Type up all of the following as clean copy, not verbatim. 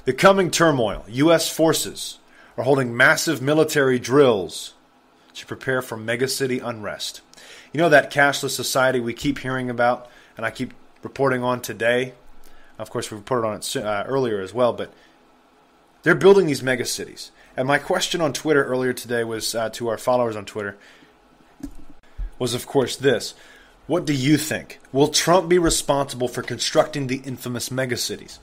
The coming turmoil. U.S. forces are holding massive military drills to prepare for megacity unrest. You know that cashless society we keep hearing about and I keep reporting on today? Of course, we reported on it earlier as well, but they're building these megacities. And my question on Twitter earlier today was to our followers on Twitter was, of course, this. What do you think? Will Trump be responsible for constructing the infamous megacities?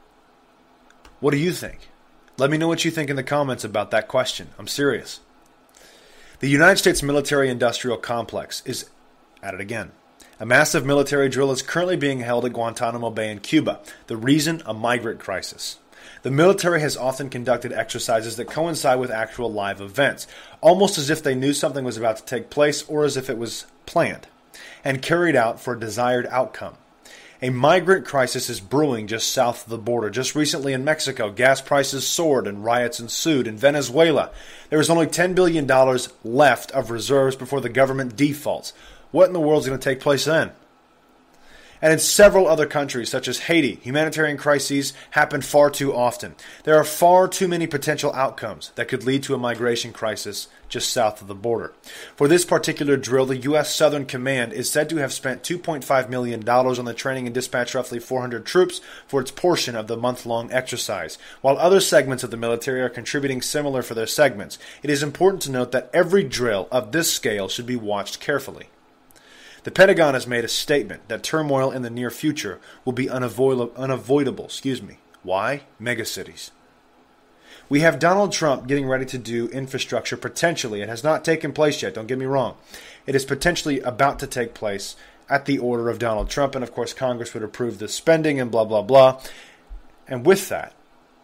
What do you think? Let me know what you think in the comments about that question. I'm serious. The United States military-industrial complex is at it again. A massive military drill is currently being held at Guantanamo Bay in Cuba. The reason? A migrant crisis. The military has often conducted exercises that coincide with actual live events, almost as if they knew something was about to take place or as if it was planned and carried out for a desired outcome. A migrant crisis is brewing just south of the border. Just recently in Mexico, gas prices soared and riots ensued. In Venezuela, there is only $10 billion left of reserves before the government defaults. What in the world is going to take place then? And in several other countries, such as Haiti, humanitarian crises happen far too often. There are far too many potential outcomes that could lead to a migration crisis just south of the border. For this particular drill, the U.S. Southern Command is said to have spent $2.5 million on the training and dispatched roughly 400 troops for its portion of the month-long exercise. While other segments of the military are contributing similar for their segments, it is important to note that every drill of this scale should be watched carefully. The Pentagon has made a statement that turmoil in the near future will be unavoidable. Why? Megacities. We have Donald Trump getting ready to do infrastructure potentially. It has not taken place yet, don't get me wrong. It is potentially about to take place at the order of Donald Trump, and of course Congress would approve the spending and blah, blah, blah. And with that,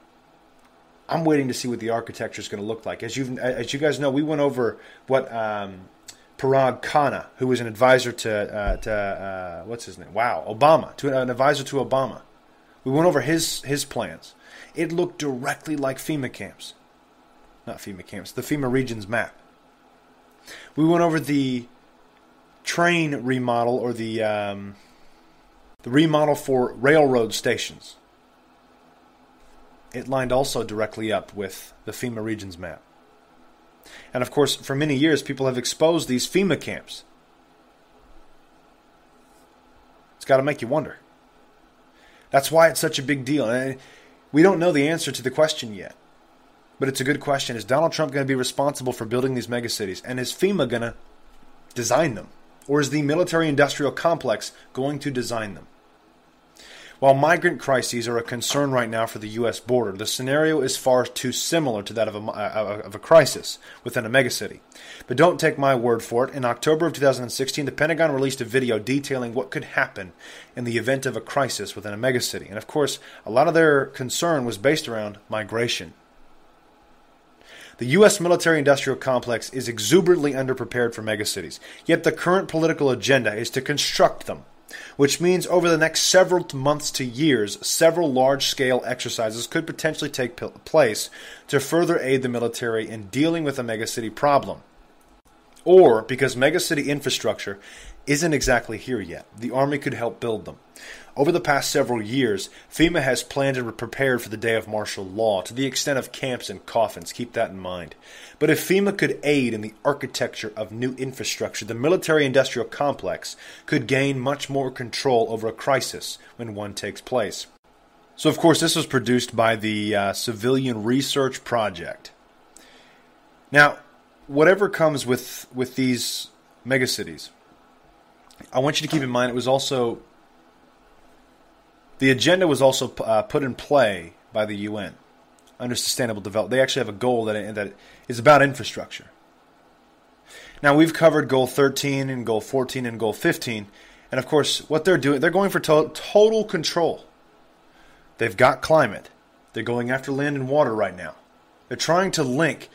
I'm waiting to see what the architecture is going to look like. As you guys know, we went over what Parag Khanna, who was an advisor to what's his name? Wow, Obama, an advisor to Obama. We went over his plans. It looked directly like FEMA camps. Not FEMA camps, the FEMA regions map. We went over the train remodel or the remodel for railroad stations. It lined also directly up with the FEMA regions map. And of course, for many years, people have exposed these FEMA camps. It's got to make you wonder. That's why it's such a big deal. And we don't know the answer to the question yet. But it's a good question. Is Donald Trump going to be responsible for building these megacities? And is FEMA going to design them? Or is the military-industrial complex going to design them? While migrant crises are a concern right now for the U.S. border, the scenario is far too similar to that of a crisis within a megacity. But don't take my word for it. In October of 2016, the Pentagon released a video detailing what could happen in the event of a crisis within a megacity. And of course, a lot of their concern was based around migration. The U.S. military-industrial complex is exuberantly underprepared for megacities, yet the current political agenda is to construct them, which means over the next several months to years, several large-scale exercises could potentially take place to further aid the military in dealing with a megacity problem. Or, because megacity infrastructure isn't exactly here yet, the Army could help build them. Over the past several years, FEMA has planned and prepared for the day of martial law to the extent of camps and coffins. Keep that in mind. But if FEMA could aid in the architecture of new infrastructure, the military-industrial complex could gain much more control over a crisis when one takes place. So, of course, this was produced by the Civilian Research Project. Now, whatever comes with these megacities, I want you to keep in mind it was also... The agenda was also put in play by the UN under Sustainable Development. They actually have a goal that is about infrastructure. Now, we've covered Goal 13 and Goal 14 and Goal 15. And, of course, what they're doing, they're going for total control. They've got climate. They're going after land and water right now. They're trying to link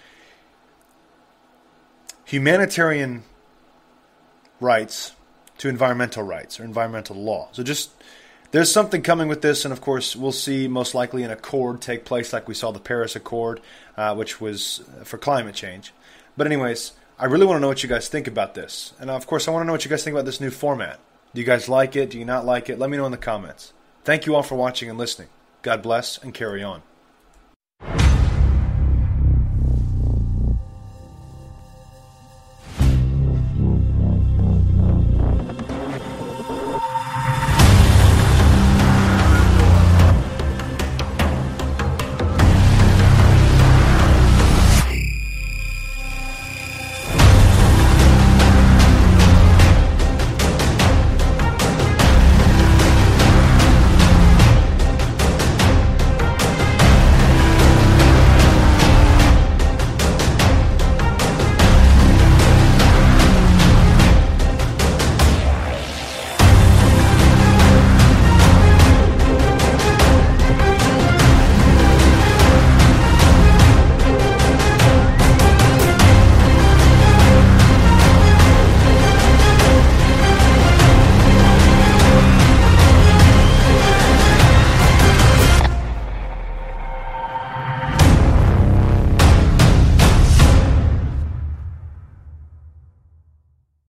humanitarian rights to environmental rights or environmental law. So there's something coming with this, and of course we'll see most likely an accord take place like we saw the Paris Accord, which was for climate change. But anyways, I really want to know what you guys think about this. And of course I want to know what you guys think about this new format. Do you guys like it? Do you not like it? Let me know in the comments. Thank you all for watching and listening. God bless and carry on.